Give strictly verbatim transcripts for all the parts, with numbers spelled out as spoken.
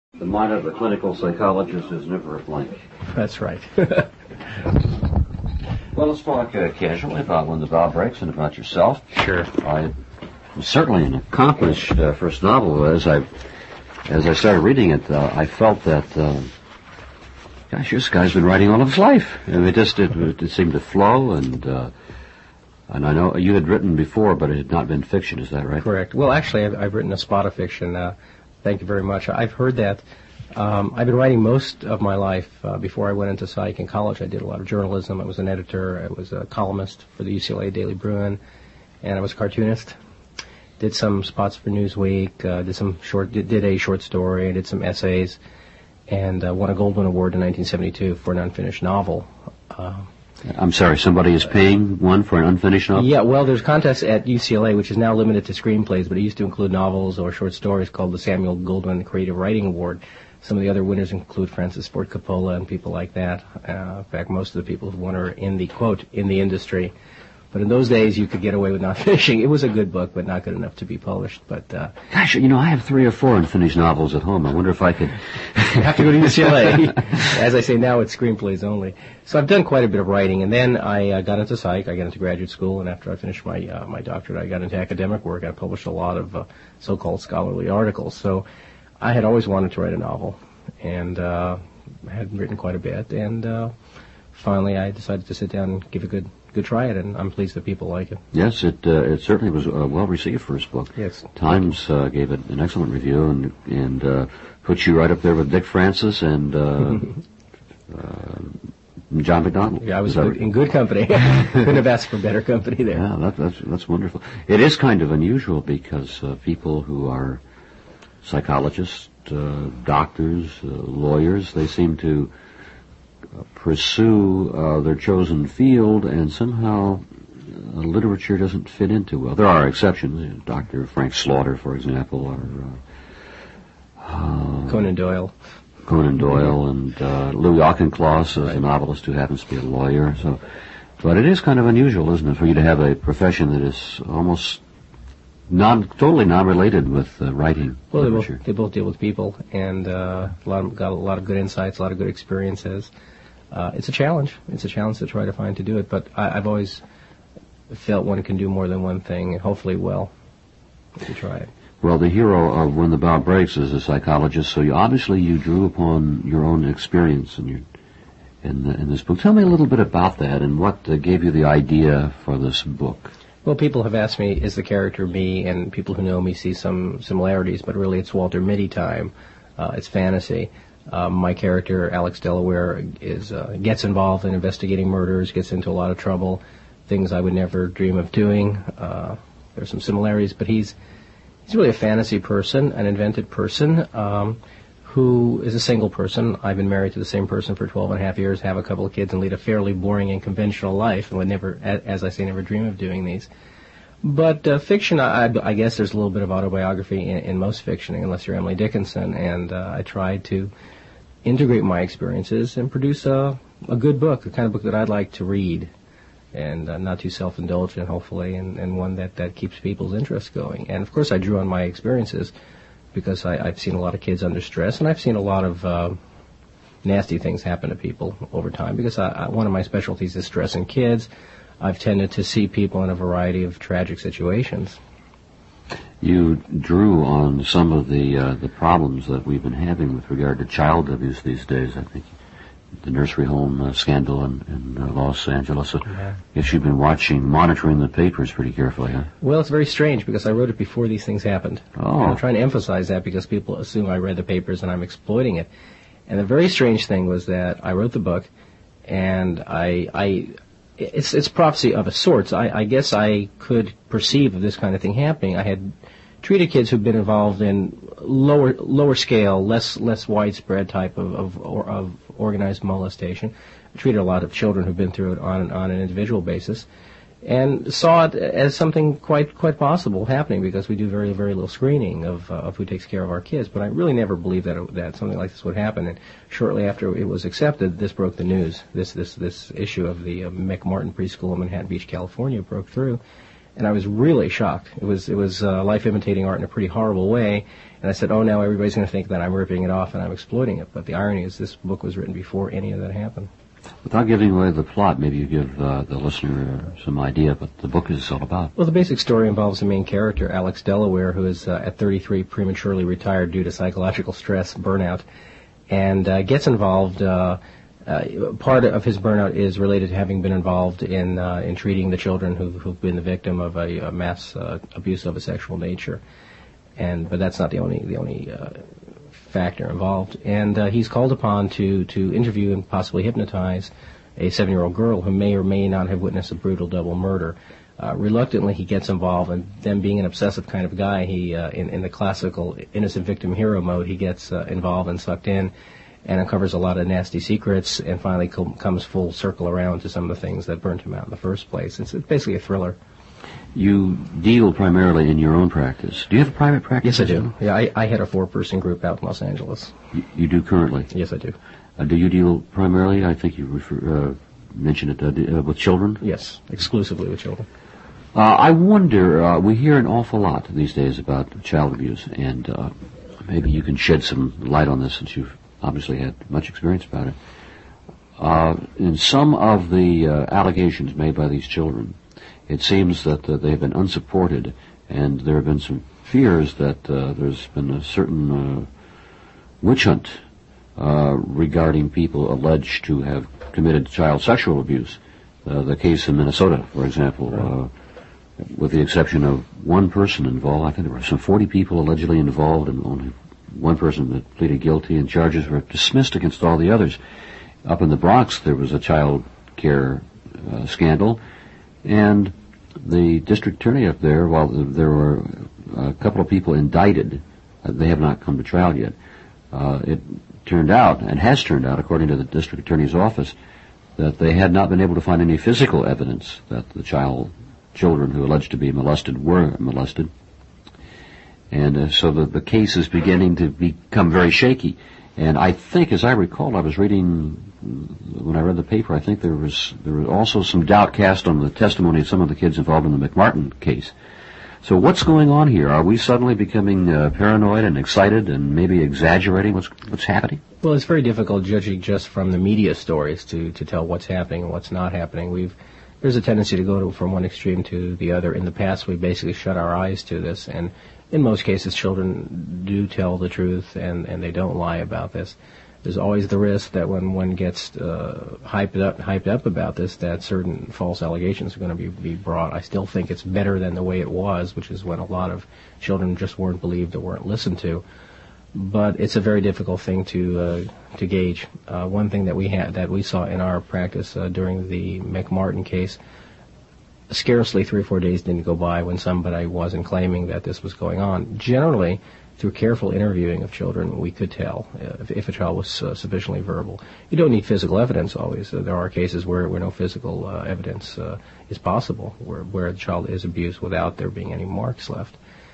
The mind of the clinical psychologist is never a blank. That's right. Well, let's talk uh, casually about When the Bough Breaks and about yourself. Sure. I was certainly an accomplished uh, first novel. As I as I started reading it, uh, I felt that, uh, gosh, this guy's been writing all of his life. I mean, it just it, it seemed to flow, and uh, and I know you had written before, but it had not been fiction. Is that right? Correct. Well, actually, I've, I've written a spot of fiction. Uh, thank you very much. I've heard that. Um, I've been writing most of my life. Uh, before I went into psych in college, I did a lot of journalism. I was an editor. I was a columnist for the U C L A Daily Bruin, and I was a cartoonist. Did some spots for Newsweek. Uh, did some short. Did, did a short story. Did some essays, and uh, won a Goldwyn Award in nineteen seventy-two for an unfinished novel. Uh, I'm sorry, somebody is paying one for an unfinished novel? Yeah, well, there's a contest at U C L A, which is now limited to screenplays, but it used to include novels or short stories, called the Samuel Goldwyn Creative Writing Award. Some of the other winners include Francis Ford Coppola and people like that. Uh, in fact, most of the people who won are in the, quote, in the industry. But in those days, you could get away with not finishing. It was a good book, but not good enough to be published. But uh, Gosh, you know, I have three or four unfinished novels at home. I wonder if I could... You have to go to U C L A. As I say, now it's screenplays only. So I've done quite a bit of writing, and then I uh, got into psych. I got into graduate school, and after I finished my uh, my doctorate, I got into academic work. I published a lot of uh, so-called scholarly articles. So I had always wanted to write a novel, and uh, had written quite a bit. And uh, finally, I decided to sit down and give a good good try at it, and I'm pleased that people like it. Yes, it uh, it certainly was uh, well received for his book. Yes. Times uh, gave it an excellent review, and and uh, put you right up there with Dick Francis and uh, uh, John McDonnell. Yeah, I was good, in good company. Couldn't have asked for better company there. Yeah, that, that's that's wonderful. It is kind of unusual because uh, people who are psychologists, uh, doctors, uh, lawyers, they seem to uh, pursue uh, their chosen field, and somehow uh, literature doesn't fit into well. There are exceptions. You know, Doctor Frank Slaughter, for example, or uh, uh, Conan Doyle. Conan Doyle, and uh, Louis Auchincloss is Right. a novelist who happens to be a lawyer. So, but it is kind of unusual, isn't it, for you to have a profession that is almost non, totally non-related with uh, writing Well, they literature. both, they both deal with people, and uh, a lot of, got a lot of good insights, a lot of good experiences. Uh, it's a challenge. It's a challenge to try to find to do it, but I, I've always felt one can do more than one thing, and hopefully well, if you try it. Well, the hero of When the Bough Breaks is a psychologist, so you, obviously you drew upon your own experience in your in, the, in this book. Tell me a little bit about that and what uh, gave you the idea for this book. Well, people have asked me, is the character me? And people who know me see some similarities, but really it's Walter Mitty time. Uh, it's fantasy. Um, my character, Alex Delaware, is uh, gets involved in investigating murders, gets into a lot of trouble, things I would never dream of doing. Uh, there's some similarities, but he's he's really a fantasy person, an invented person, um, who is a single person. I've been married to the same person for twelve and a half years, have a couple of kids, and lead a fairly boring and conventional life, and would never, as I say, never dream of doing these. But uh, fiction, I, I guess there's a little bit of autobiography in, in most fiction, unless you're Emily Dickinson, and uh, I tried to integrate my experiences and produce a, a good book, the kind of book that I'd like to read, and uh, not too self-indulgent, hopefully, and, and one that, that keeps people's interest going. And, of course, I drew on my experiences because I, I've seen a lot of kids under stress, and I've seen a lot of uh, nasty things happen to people over time, because I, I, one of my specialties is stress in kids. I've tended to see people in a variety of tragic situations. You drew on some of the uh, the problems that we've been having with regard to child abuse these days. I think the nursery home uh, scandal in, in uh, Los Angeles. Uh, Yeah. Guess you've been watching, monitoring the papers pretty carefully, huh? Well, it's very strange because I wrote it before these things happened. Oh. And I'm trying to emphasize that because people assume I read the papers and I'm exploiting it. And the very strange thing was that I wrote the book, and I, I, it's it's prophecy of a sort. I, I guess I could perceive of this kind of thing happening. I had treated kids who've been involved in lower lower scale, less less widespread type of of, or, of organized molestation. I treated a lot of children who've been through it on on an individual basis, and saw it as something quite quite possible happening because we do very very little screening of uh, of who takes care of our kids. But I really never believed that it, that something like this would happen. And shortly after it was accepted, this broke the news. This this this issue of the uh, McMartin Preschool in Manhattan Beach, California, broke through, and I was really shocked. It was it was uh, life imitating art in a pretty horrible way. And I said, oh, now everybody's going to think that I'm ripping it off and I'm exploiting it. But the irony is this book was written before any of that happened. Without giving away the plot, maybe you give uh, the listener uh, some idea what the book is all about. Well, the basic story involves the main character, Alex Delaware, who is uh, at thirty-three prematurely retired due to psychological stress, burnout, and uh, gets involved. Uh, uh, part of his burnout is related to having been involved in uh, in treating the children who, who've been the victim of a, a mass uh, abuse of a sexual nature, and but that's not the only the only. Uh, factor involved, and uh, he's called upon to, to interview and possibly hypnotize a seven-year-old girl who may or may not have witnessed a brutal double murder. Uh, reluctantly, he gets involved, and then being an obsessive kind of guy, he uh, in, in the classical innocent victim hero mode, he gets uh, involved and sucked in and uncovers a lot of nasty secrets and finally com- comes full circle around to some of the things that burnt him out in the first place. It's, it's basically a thriller. You deal primarily in your own practice. Do you have a private practice? Yes, I do. Yeah, I, I had a four-person group out in Los Angeles. You, you do currently? Yes, I do. Uh, do you deal primarily, I think you refer, uh, mentioned it, uh, d- uh, with children? Yes, exclusively with children. Uh, I wonder, uh, we hear an awful lot these days about child abuse, and uh, maybe you can shed some light on this since you've obviously had much experience about it. Uh, in some of the uh, allegations made by these children, it seems that uh, they have been unsupported, and there have been some fears that uh, there's been a certain uh, witch hunt uh, regarding people alleged to have committed child sexual abuse. Uh, the case in Minnesota, for example, right. uh, with the exception of one person involved, I think there were some forty people allegedly involved, and only one person that pleaded guilty, and charges were dismissed against all the others. Up in the Bronx, there was a child care uh, scandal, and the district attorney up there, while there were a couple of people indicted, uh, they have not come to trial yet. Uh, it turned out, and has turned out, according to the district attorney's office, that they had not been able to find any physical evidence that the child children who alleged to be molested were molested. And uh, so the, the case is beginning to become very shaky. And I think, as I recall, I was reading, when I read the paper, I think there was there was also some doubt cast on the testimony of some of the kids involved in the McMartin case. So what's going on here? Are we suddenly becoming uh, paranoid and excited and maybe exaggerating what's what's happening? Well, it's very difficult judging just from the media stories to, to tell what's happening and what's not happening. We've There's a tendency to go to, from one extreme to the other. In the past, we basically shut our eyes to this, and in most cases, children do tell the truth, and, and they don't lie about this. There's always the risk that when one gets uh, hyped up hyped up about this, that certain false allegations are going to be, be brought. I still think it's better than the way it was, which is when a lot of children just weren't believed or weren't listened to. But it's a very difficult thing to uh, to gauge. Uh, one thing that we had that we saw in our practice uh, during the McMartin case, scarcely three or four days didn't go by when somebody wasn't claiming that this was going on. Generally, through careful interviewing of children, we could tell if, if a child was uh, sufficiently verbal. You don't need physical evidence always. Uh, there are cases where, where no physical uh, evidence uh, is possible, where, where the child is abused without there being any marks left.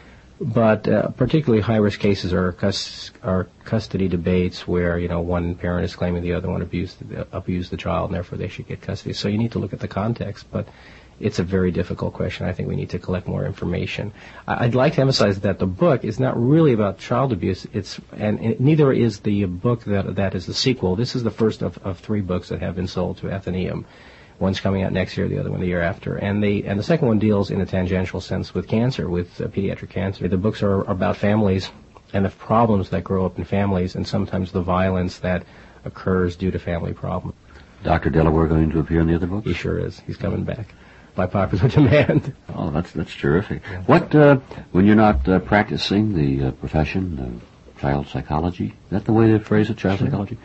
But uh, particularly high-risk cases are, cus- are custody debates where, you know, one parent is claiming the other one abused, uh, abused the child, and therefore they should get custody. So you need to look at the context, but it's a very difficult question. I think we need to collect more information. I'd like to emphasize that the book is not really about child abuse. It's and it, neither is the book that that is the sequel. This is the first of, of three books that have been sold to Atheneum. One's coming out next year, the other one the year after. And the and the second one deals in a tangential sense with cancer, with uh, pediatric cancer. The books are about families and the problems that grow up in families, and sometimes the violence that occurs due to family problems. Doctor Delaware going to appear in the other books? He sure is. He's coming back by popular demand. Oh, that's that's terrific. What, uh, when you're not uh, practicing the uh, profession of child psychology, is that the way to phrase it, child sure. psychology?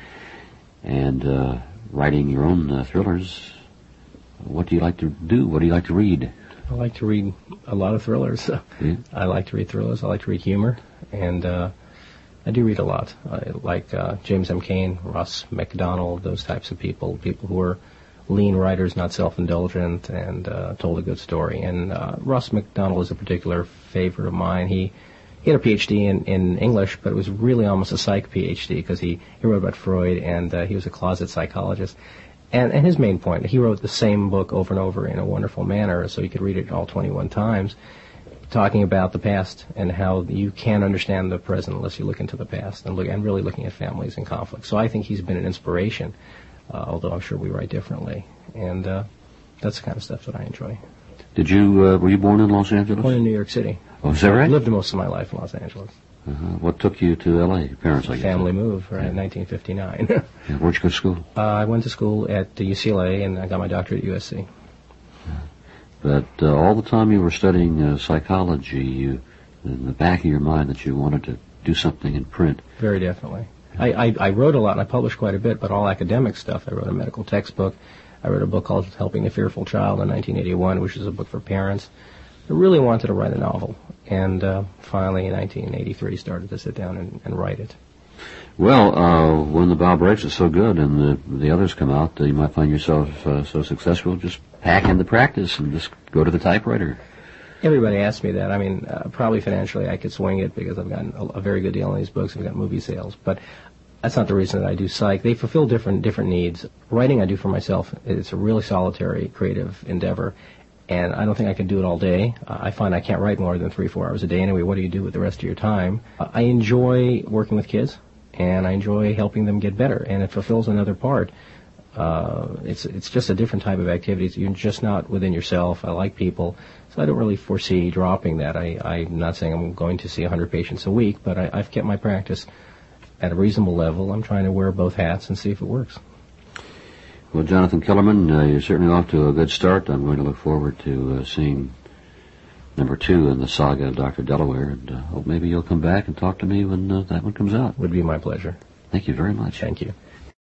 And uh, writing your own uh, thrillers, what do you like to do? What do you like to read? I like to read a lot of thrillers. Yeah. I like to read thrillers. I like to read humor, and uh, I do read a lot. I like uh, James M. Cain, Ross MacDonald, those types of people, people who are lean writers, not self-indulgent, and uh, told a good story. And uh, Ross MacDonald is a particular favorite of mine. He, he had a P H D in, in English, but it was really almost a psych P H D because he, he wrote about Freud, and uh, he was a closet psychologist. And, and his main point, he wrote the same book over and over in a wonderful manner, so you could read it all twenty-one times. talking about the past and how you can't understand the present unless you look into the past and look and really looking at families and conflict. So I think he's been an inspiration, uh, although I'm sure we write differently. And uh, that's the kind of stuff that I enjoy. Did you, uh, were you born in Los Angeles? Born in New York City. Oh, is that right? I lived most of my life in Los Angeles. Uh-huh. What took you to L A? Your parents, I guess. Family move, right, in nineteen fifty-nine. Yeah, where'd you go to school? Uh, I went to school at the U C L A, and I got my doctorate at U S C. But uh, all the time you were studying uh, psychology, you, in the back of your mind that you wanted to do something in print. Very definitely. I, I, I wrote a lot, and I published quite a bit, but all academic stuff. I wrote a medical textbook. I wrote a book called Helping the Fearful Child in nineteen eighty-one, which is a book for parents. I really wanted to write a novel, and uh, finally in nineteen eighty-three started to sit down and, and write it. Well, uh, when the bow breaks is so good and the, the others come out, uh, you might find yourself uh, so successful, just pack in the practice and just go to the typewriter. Everybody asks me that. I mean, uh, probably financially I could swing it because I've gotten a, a very good deal on these books. I've got movie sales. But that's not the reason that I do psych. They fulfill different different needs. Writing I do for myself. It's a really solitary, creative endeavor. And I don't think I can do it all day. Uh, I find I can't write more than three, four hours a day anyway. What do you do with the rest of your time? Uh, I enjoy working with kids, and I enjoy helping them get better, and it fulfills another part. Uh, it's it's just a different type of activity. You're just not within yourself. I like people, so I don't really foresee dropping that. I, I'm not saying I'm going to see one hundred patients a week, but I, I've kept my practice at a reasonable level. I'm trying to wear both hats and see if it works. Well, Jonathan Kellerman, uh, you're certainly off to a good start. I'm going to look forward to uh, seeing number two in the saga of Doctor Delaware, and uh, hope maybe you'll come back and talk to me when uh, that one comes out. Would be my pleasure. Thank you very much. Thank you.